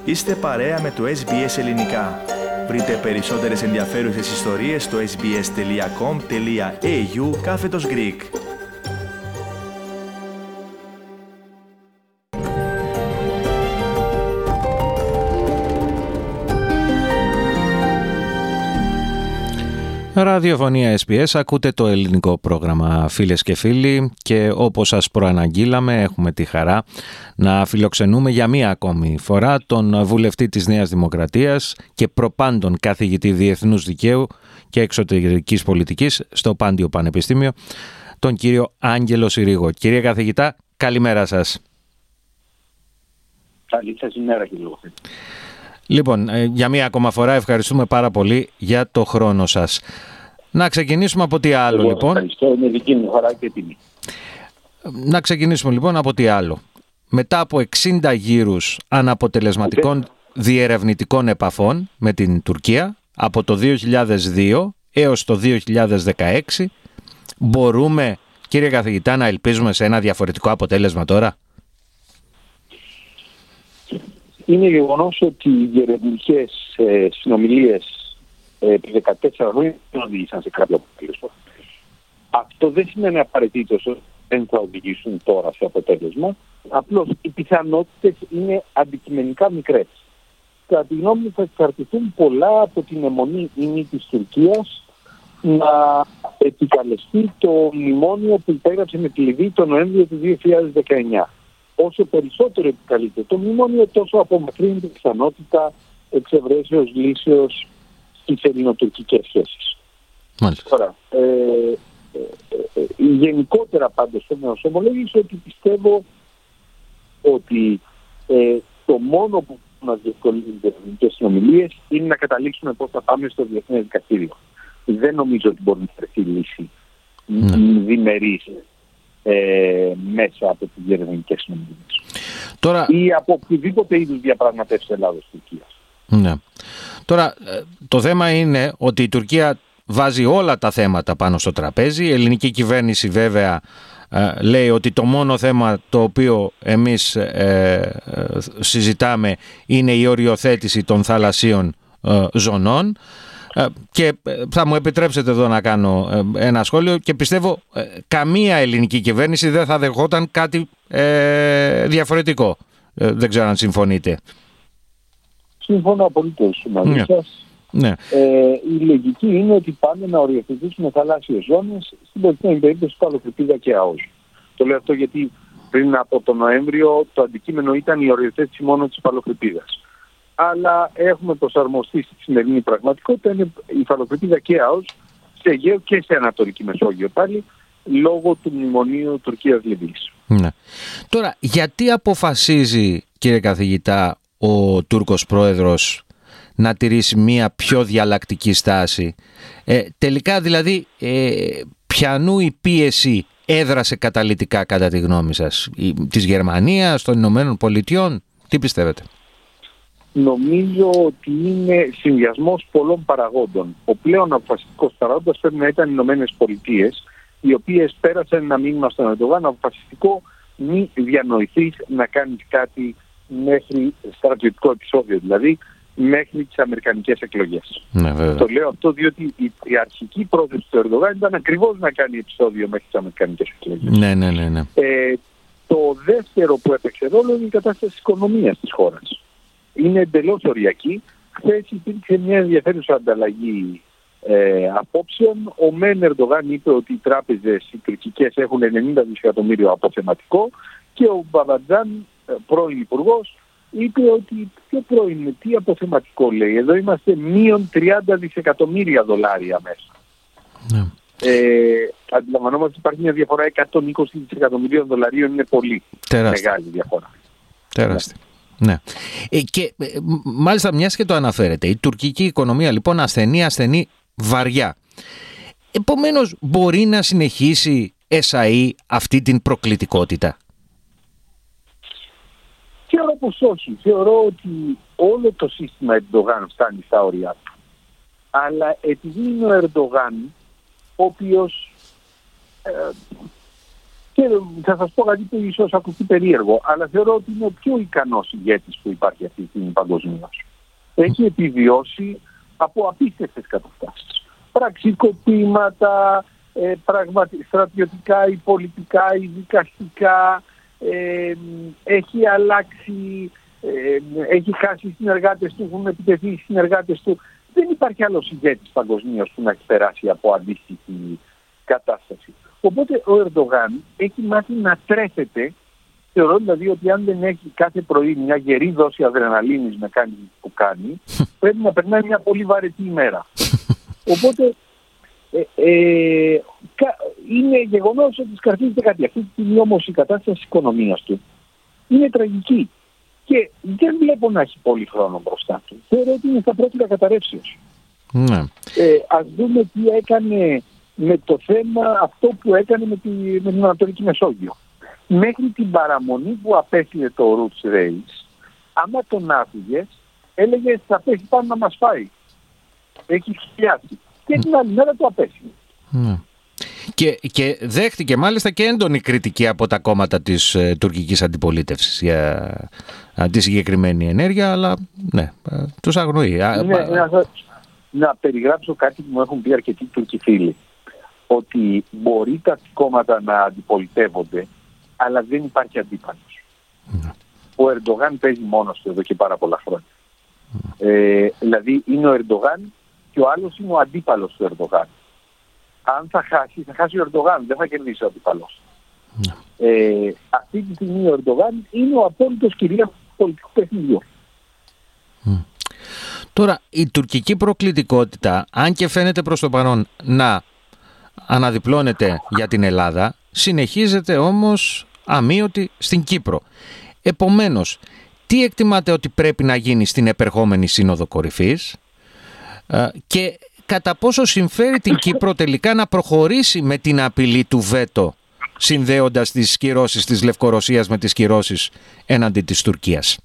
Είστε παρέα με το SBS Ελληνικά. Βρείτε περισσότερες ενδιαφέρουσες ιστορίες στο sbs.com.au/Greek. Ραδιοφωνία SBS, ακούτε το ελληνικό πρόγραμμα, φίλες και φίλοι, και όπως σας προαναγγείλαμε έχουμε τη χαρά να φιλοξενούμε για μία ακόμη φορά τον βουλευτή της Νέας Δημοκρατίας και προπάντων καθηγητή Διεθνούς Δικαίου και Εξωτερικής Πολιτικής στο Πάντιο Πανεπιστήμιο, τον κύριο Άγγελο Συρίγο. Κύριε καθηγητά, καλημέρα σας. Καλή σας ημέρα, κύριε. Λοιπόν, για μία ακόμα φορά ευχαριστούμε πάρα πολύ για το χρόνο σας. Να ξεκινήσουμε από τι άλλο, λοιπόν. Ευχαριστώ, είναι δική μου χαρά και τιμή. Να ξεκινήσουμε λοιπόν από τι άλλο. Μετά από 60 γύρους αναποτελεσματικών διερευνητικών επαφών με την Τουρκία, από το 2002 έως το 2016, μπορούμε, κύριε καθηγητά, να ελπίζουμε σε ένα διαφορετικό αποτέλεσμα τώρα? Είναι γεγονός ότι οι διερευνητικές συνομιλίες επί 14 χρόνια δεν οδήγησαν σε κάποιο αποτέλεσμα. Αυτό δεν σημαίνει απαραίτητος ότι δεν θα οδηγήσουν τώρα σε αποτέλεσμα. Απλώς οι πιθανότητες είναι αντικειμενικά μικρές. Κατά τη γνώμη μου θα εξαρτηθούν πολλά από την αιμονή ή μη της Τουρκίας να επικαλεστεί το μνημόνιο που υπέγραψε με τη Λιβύη τον Νοέμβριο του 2019. Όσο περισσότερο επικαλείται το μνημόνιο, τόσο απομακρύνεται η πιθανότητα εξευρέσεως λύσεως στις ελληνοτουρκικές σχέσεις. Τώρα, γενικότερα πάντως θέλω να σας ομολογήσω ότι πιστεύω ότι το μόνο που μας διευκολύνει τις διερευνητικές συνομιλίες είναι να καταλήξουμε πώς θα πάμε στο Διεθνές Δικαστήριο. Δεν νομίζω ότι μπορεί να βρεθεί λύση διμερής μέσα από τις διερευνητικές συνομιλίες. Τώρα... ή από οποιοδήποτε είδους διαπραγματεύσεις Ελλάδος-Τουρκίας. Ναι. Τώρα, το θέμα είναι ότι η Τουρκία βάζει όλα τα θέματα πάνω στο τραπέζι. Η ελληνική κυβέρνηση βέβαια λέει ότι το μόνο θέμα το οποίο εμείς συζητάμε είναι η οριοθέτηση των θαλασσίων ζωνών. Και θα μου επιτρέψετε εδώ να κάνω ένα σχόλιο, και πιστεύω καμία ελληνική κυβέρνηση δεν θα δεχόταν κάτι διαφορετικό. Δεν ξέρω αν συμφωνείτε. Συμφωνώ απολύτως μαζί σας. Ναι. Η λογική είναι ότι πάνε να οριοθετήσουμε θαλάσσιες ζώνες, στην προκειμένη περίπτωση Παλαιοκρηπίδα και ΑΟΣ. Το λέω αυτό γιατί πριν από τον Νοέμβριο το αντικείμενο ήταν η οριοθέτηση μόνο της Παλαιοκρηπίδας. Αλλά έχουμε προσαρμοστεί στη σημερινή πραγματικότητα, είναι η Παλαιοκρηπίδα και ΑΟΣ σε Αιγαίο και σε Ανατολική Μεσόγειο πάλι, λόγω του μνημονίου Τουρκίας-Λιβύης. Ναι. Τώρα, γιατί αποφασίζει, κύριε καθηγητά, ο Τούρκος πρόεδρος να τηρήσει μία πιο διαλλακτική στάση? Τελικά δηλαδή, ποιανού η πίεση έδρασε καταλυτικά κατά τη γνώμη σας? Της Γερμανίας, των Ηνωμένων Πολιτειών? Τι πιστεύετε? Νομίζω ότι είναι συνδυασμός πολλών παραγόντων. Ο πλέον αποφασιστικός παράγοντας πρέπει να ήταν οι Ηνωμένες Πολιτείες, οι οποίες πέρασαν ένα μήνυμα στον Ερντογάν αποφασιστικό: μη διανοηθείς να κάνεις κάτι μέχρι στρατιωτικό επεισόδιο, δηλαδή μέχρι τις αμερικανικές εκλογές. Ναι, το λέω αυτό διότι η αρχική πρόθεση του Ερντογάν ήταν ακριβώς να κάνει επεισόδιο μέχρι τις αμερικανικές εκλογές. Ναι. Το δεύτερο που έπαιξε ρόλο είναι η κατάσταση της οικονομίας της χώρας. Είναι εντελώς οριακή. Χθες υπήρξε μια ενδιαφέρουσα ανταλλαγή απόψεων. Ο μεν Ερντογάν είπε ότι οι τράπεζες οι τουρκικές έχουν 90 δισεκατομμύριο αποθεματικό, και ο Μπαμπατζάν, πρώην υπουργός, είπε ότι πιο πρώην, τι αποθεματικό λέει, εδώ είμαστε μείον 30 δισεκατομμύρια δολάρια μέσα. Ναι. Αντιλαμβανόμαστε ότι υπάρχει μια διαφορά 120 δισεκατομμυρίων δολαρίων, είναι πολύ μεγάλη διαφορά. Τεράστια. Ναι. Και μάλιστα, μιας και το αναφέρετε, η τουρκική οικονομία λοιπόν ασθενεί βαριά. Επομένως, μπορεί να συνεχίσει εσαΐ αυτή την προκλητικότητα? Θεωρώ πως όχι. Θεωρώ ότι όλο το σύστημα Ερντογάν φτάνει στα όρια του. Αλλά επειδή είναι ο Ερντογάν, ο οποίος Και θα σας πω κάτι που ίσως ακουστεί περίεργο, αλλά θεωρώ ότι είναι ο πιο ικανός ηγέτης που υπάρχει αυτή τη στιγμή παγκοσμίως. Έχει επιβιώσει από απίστευτες καταστάσεις. Πραξικοπήματα, στρατιωτικά ή πολιτικά ή δικαστικά, έχει αλλάξει, έχει χάσει συνεργάτες του, έχουν επιτεθεί οι συνεργάτες του. Δεν υπάρχει άλλος ηγέτης παγκοσμίως που να έχει περάσει από αντίστοιχη κατάσταση. Οπότε ο Ερντογάν έχει μάθει να τρέφεται, θεωρώ δηλαδή ότι αν δεν έχει κάθε πρωί μια γερή δόση αδρεναλίνης να κάνει που κάνει, πρέπει να περνάει μια πολύ βαρετή ημέρα. Οπότε είναι γεγονός ότι σκαρφίζεται κάτι. Αυτή τη στιγμή όμως η κατάσταση της οικονομίας του είναι τραγική και δεν βλέπω να έχει πολύ χρόνο μπροστά του. Θεωρώ ότι είναι στα πρόθυρα καταρρεύσεως. Ναι. Ας δούμε τι έκανε με το θέμα αυτό που έκανε με την Ανατολική Μεσόγειο. Μέχρι την παραμονή που απέστειλε το Roots Race, άμα τον άφηγες, έλεγε θα πέσει πάνω να μας φάει. Έχει χιλιάσει. Και την άλλη μέρα το απέστειλε. Και δέχτηκε μάλιστα και έντονη κριτική από τα κόμματα της τουρκικής αντιπολίτευσης για τη συγκεκριμένη ενέργεια, αλλά ναι, τους αγνοεί. Να περιγράψω κάτι που μου έχουν πει αρκετοί Τούρκοι φίλοι. Ότι μπορεί τα κόμματα να αντιπολιτεύονται, αλλά δεν υπάρχει αντίπαλος. Ο Ερντογάν παίζει μόνος του εδώ και πάρα πολλά χρόνια. Δηλαδή είναι ο Ερντογάν και ο άλλος είναι ο αντίπαλος του Ερντογάν. Αν θα χάσει ο Ερντογάν, δεν θα κερδίσει ο αντίπαλος. Αυτή τη στιγμή ο Ερντογάν είναι ο απόλυτος κυρίαρχος του πολιτικού παιχνιδιού. Τώρα, η τουρκική προκλητικότητα, αν και φαίνεται προς το παρόν να αναδιπλώνεται για την Ελλάδα, συνεχίζεται όμως αμείωτη στην Κύπρο. Επομένως, τι εκτιμάτε ότι πρέπει να γίνει στην επερχόμενη Σύνοδο Κορυφής και κατά πόσο συμφέρει την Κύπρο τελικά να προχωρήσει με την απειλή του βέτο, συνδέοντας τις κυρώσεις της Λευκορωσίας με τις κυρώσεις έναντι της Τουρκίας?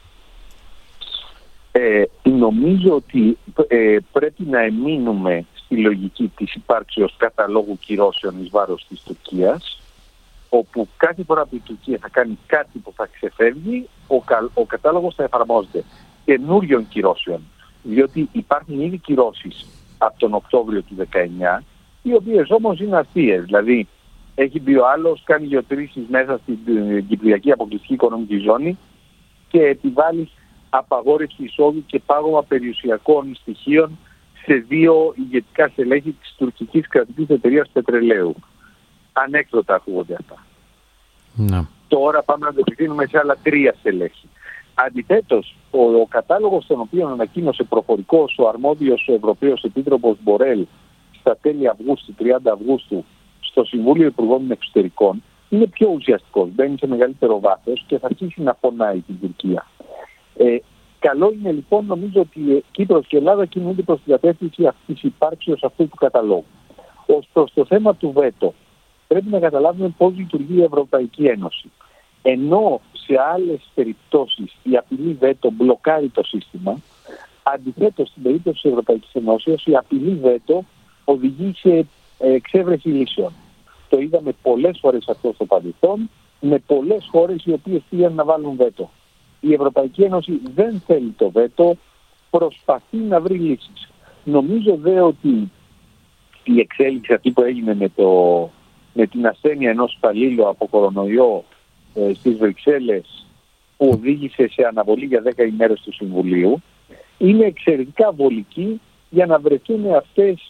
Νομίζω ότι πρέπει να εμείνουμε στη λογική της υπάρξεως καταλόγου κυρώσεων εις βάρος της Τουρκίας, όπου κάθε φορά που η Τουρκία θα κάνει κάτι που θα ξεφεύγει, ο κατάλογος θα εφαρμόζεται καινούριων κυρώσεων. Διότι υπάρχουν ήδη κυρώσεις από τον Οκτώβριο του 19, οι οποίες όμως είναι αστείες. Δηλαδή, έχει μπει ο άλλος, κάνει γεωτρήσεις μέσα στην Κυπριακή Αποκλειστική Οικονομική Ζώνη και επιβάλλει απαγόρευση εισόδου και πάγωμα περιουσιακών στοιχείων σε 2 ηγετικά στελέχη της τουρκικής κρατικής εταιρείας πετρελαίου. Ανέκδοτα ακούγονται αυτά. Να. Τώρα πάμε να το επεκτείνουμε σε άλλα 3 στελέχη. Αντιθέτως, ο κατάλογος τον οποίο ανακοίνωσε προφορικός ο αρμόδιος Ευρωπαίος Επίτροπος Μπορέλ στα τέλη Αυγούστου, 30 Αυγούστου, στο Συμβούλιο Υπουργών Εξωτερικών, είναι πιο ουσιαστικός, μπαίνει σε μεγαλύτερο βάθος και θα αρχίσει να πονάει την Τουρκία. Καλό είναι λοιπόν, νομίζω ότι η Κύπρος και η Ελλάδα κινούνται προς την κατεύθυνση αυτής της υπάρξεως αυτού του καταλόγου. Ως προς το θέμα του βέτο, πρέπει να καταλάβουμε πώς λειτουργεί η Ευρωπαϊκή Ένωση. Ενώ σε άλλες περιπτώσεις η απειλή βέτο μπλοκάρει το σύστημα, αντιθέτως στην περίπτωση της Ευρωπαϊκής Ενώσεως η απειλή βέτο οδηγεί σε εξέβρεση λύσεων. Το είδαμε πολλές φορές αυτό στο παρελθόν, με πολλές χώρες οι οποίες πήγαν να βάλουν βέτο. Η Ευρωπαϊκή Ένωση δεν θέλει το βέτο, προσπαθεί να βρει λύσεις. Νομίζω δε ότι η εξέλιξη αυτή που έγινε με την ασθένεια ενός υπαλλήλου από κορονοϊό στις Βρυξέλλες, που οδήγησε σε αναβολή για 10 ημέρες του Συμβουλίου, είναι εξαιρετικά βολική για να βρεθούν αυτές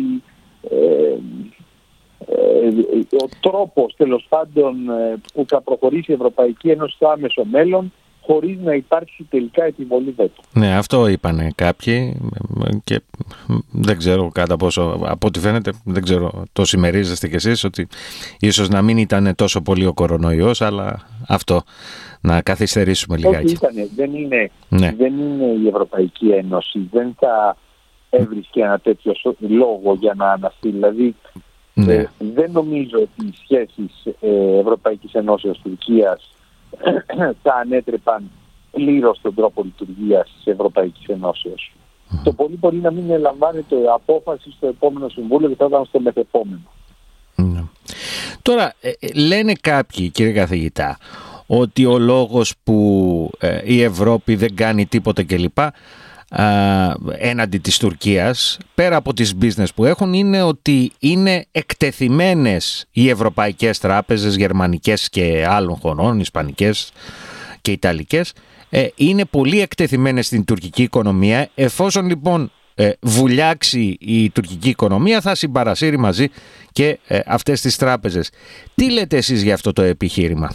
ο τρόπος τέλος πάντων που θα προχωρήσει η Ευρωπαϊκή Ένωση στο άμεσο μέλλον, χωρίς να υπάρξει τελικά επιβολή βέτο. Ναι, αυτό είπανε κάποιοι και δεν ξέρω κατά πόσο, από ό,τι φαίνεται, δεν ξέρω, το συμμερίζεστε κι εσείς, ότι ίσως να μην ήταν τόσο πολύ ο κορονοϊός, αλλά αυτό, να καθυστερήσουμε λιγάκι. Όχι, δεν είναι η Ευρωπαϊκή Ένωση, δεν θα έβρισκε ένα τέτοιο λόγο για να αναστεί. Δηλαδή, ναι. Δεν νομίζω ότι οι σχέσεις Ευρωπαϊκής Ενώσεως Τουρκίας θα ανέτρεπαν πλήρως τον τρόπο λειτουργίας της Ευρωπαϊκής Ενώσεως. Το πολύ μπορεί να μην λαμβάνεται απόφαση στο επόμενο Συμβούλιο και θα ήταν στο μεθεπόμενο. Τώρα, λένε κάποιοι, κύριε καθηγητά, ότι ο λόγος που η Ευρώπη δεν κάνει τίποτε κλπ. Έναντι της Τουρκίας, πέρα από τις business που έχουν, είναι ότι είναι εκτεθειμένες οι ευρωπαϊκές τράπεζες, γερμανικές και άλλων χωρών, ισπανικές και ιταλικές, είναι πολύ εκτεθειμένες στην τουρκική οικονομία. Εφόσον λοιπόν βουλιάξει η τουρκική οικονομία, θα συμπαρασύρει μαζί και αυτές τις τράπεζες. Τι λέτε εσείς για αυτό το επιχείρημα?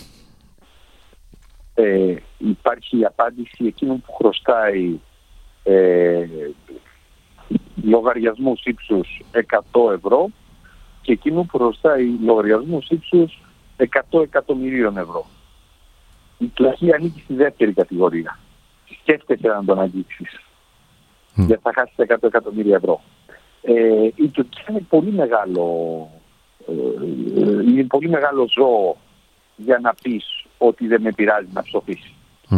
Υπάρχει η απάντηση εκείνου που χρωστάει λογαριασμούς ύψους 100 ευρώ και εκείνου που χρωστάει λογαριασμούς ύψους 100 εκατομμυρίων ευρώ. Η Τουρκία ανήκει στη δεύτερη κατηγορία. Σκέφτεσαι να τον αγγίξεις. Δεν θα χάσει 100 εκατομμύρια ευρώ. Η Τουρκία είναι πολύ μεγάλο ζώο για να πεις ότι δεν με πειράζει να ψοφήσει.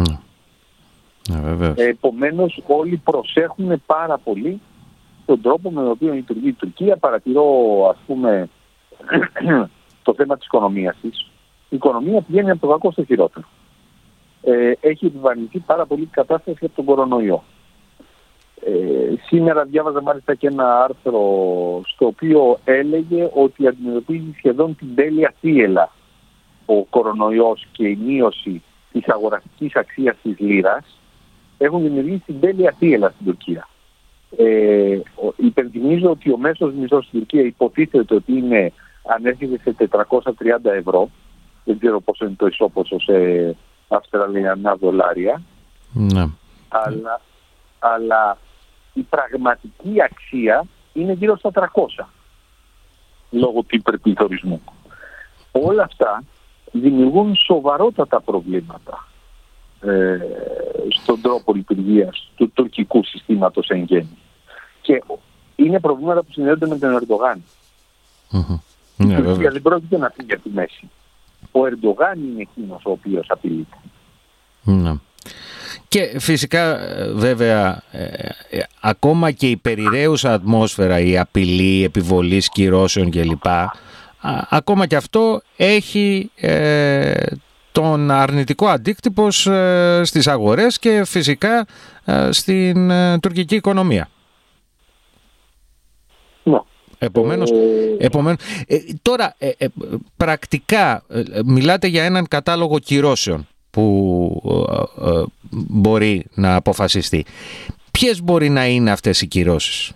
Επομένως όλοι προσέχουν πάρα πολύ τον τρόπο με τον οποίο λειτουργεί η Τουρκία. Παρατηρώ, ας πούμε, το θέμα της οικονομίας της. Η οικονομία πηγαίνει από το κακό στο χειρότερο. Έχει επιβαρυνθεί πάρα πολύ η κατάσταση από τον κορονοϊό. Σήμερα διάβαζα μάλιστα και ένα άρθρο στο οποίο έλεγε ότι αντιμετωπίζει σχεδόν την τέλεια θύελλα ο κορονοϊός και η μείωση της αγοραστικής αξίας της λίρας έχουν δημιουργήσει την τέλεια θύελλα στην Τουρκία. Υπενθυμίζω ότι ο μέσος μισθός στην Τουρκία υποτίθεται ότι είναι, ανέρχεται σε 430 ευρώ. Δεν ξέρω πόσο είναι το ισόποσο σε αυστραλιανά δολάρια. Ναι. Αλλά η πραγματική αξία είναι γύρω στα 300 λόγω του υπερπληθωρισμού. Όλα αυτά δημιουργούν σοβαρότατα προβλήματα στον τρόπο λειτουργίας του τουρκικού συστήματος εν γέννη. Και είναι προβλήματα που συνδέονται με τον Ερντογάν. Η Τουρκία δεν πρόκειται να φύγει από τη μέση. Ο Ερντογάν είναι εκείνος ο οποίος απειλείται. Και φυσικά βέβαια ακόμα και η περιραίουσα ατμόσφαιρα, η απειλή επιβολής κυρώσεων κλπ, ακόμα και αυτό έχει τον αρνητικό αντίκτυπο στις αγορές και φυσικά στην τουρκική οικονομία. Επομένως, τώρα πρακτικά μιλάτε για έναν κατάλογο κυρώσεων που μπορεί να αποφασιστεί. Ποιες μπορεί να είναι αυτές οι κυρώσεις?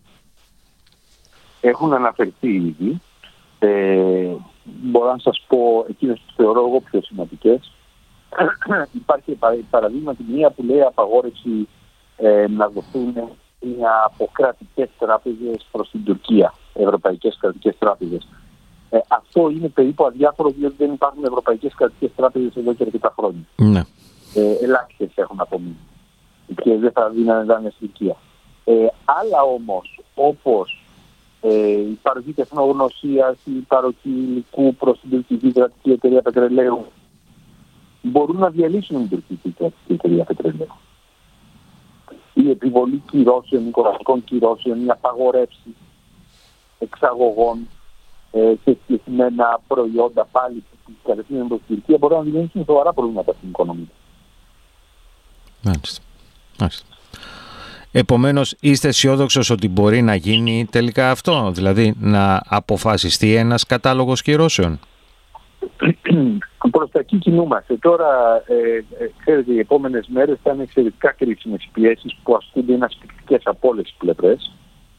Έχουν αναφερθεί ήδη. Μπορώ να σας πω εκείνες που θεωρώ εγώ πιο σημαντικές. Υπάρχει παραδείγματι μία που λέει απαγόρευση να δοθούν από κρατικές τράπεζες προς την Τουρκία, ευρωπαϊκές κρατικές τράπεζες. Αυτό είναι περίπου αδιάφορο, διότι δεν υπάρχουν ευρωπαϊκές κρατικές τράπεζες εδώ και αρκετά χρόνια. Ναι. Ελάχιστες έχουν απομείνει και δεν θα δίνανε δάνεια στην Τουρκία. Άλλα όμως, όπως η παροχή τεχνογνωσίας, η παροχή υλικού προς την τουρκική κρατική εταιρεία πετρελαίου, μπορούν να διαλύσουν την τουρκική κρατική εταιρεία πετρελαίου. Η επιβολή κυρώσεων, οικονομικών κυρώσεων, η απαγορεύση εξαγωγών σε συγκεκριμένα προϊόντα πάλι που κατευθύνουν προς την Τουρκία μπορούν να δημιουργήσουν σοβαρά προβλήματα στην οικονομία. Μάλιστα. Επομένως, είστε αισιόδοξος ότι μπορεί να γίνει τελικά αυτό, δηλαδή να αποφασιστεί ένας κατάλογος κυρώσεων? Προς τα εκεί κινούμαστε. Τώρα, ξέρετε, οι επόμενες μέρες θα είναι εξαιρετικά κρίσιμες οι πιέσεις που ασκούνται, είναι ασφυκτικές από όλες τις πλευρές.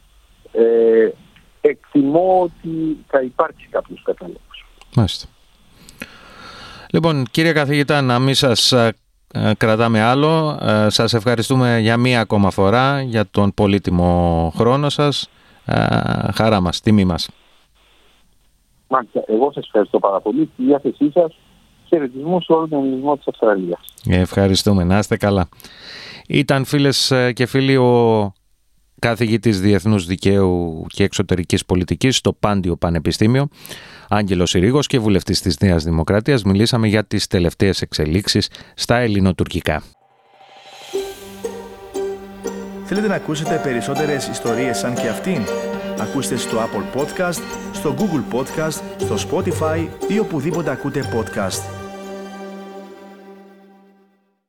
Εκτιμώ ότι θα υπάρξει κάποιος κατάλογος. Μάλιστα. Λοιπόν, κύριε καθηγητά, να μην σας κρατάμε άλλο. Σας ευχαριστούμε για μία ακόμα φορά για τον πολύτιμο χρόνο σας. Χαρά μας, τιμή μας. Μάλιστα, εγώ σας ευχαριστώ πάρα πολύ. Στη διάθεσή σας, χαιρετισμούς σε όλο τον ελληνισμό της Αυστραλίας. Ευχαριστούμε. Να είστε καλά. Ήταν, φίλες και φίλοι, ο καθηγητής Διεθνούς Δικαίου και Εξωτερικής Πολιτικής στο Πάντιο Πανεπιστήμιο, Άγγελος Συρίγος, και βουλευτής της Νέας Δημοκρατίας. Μιλήσαμε για τις τελευταίες εξελίξεις στα ελληνοτουρκικά. Θέλετε να ακούσετε περισσότερες ιστορίες σαν και αυτήν? ακούστε στο Apple Podcast, στο Google Podcast, στο Spotify ή οπουδήποτε ακούτε podcast.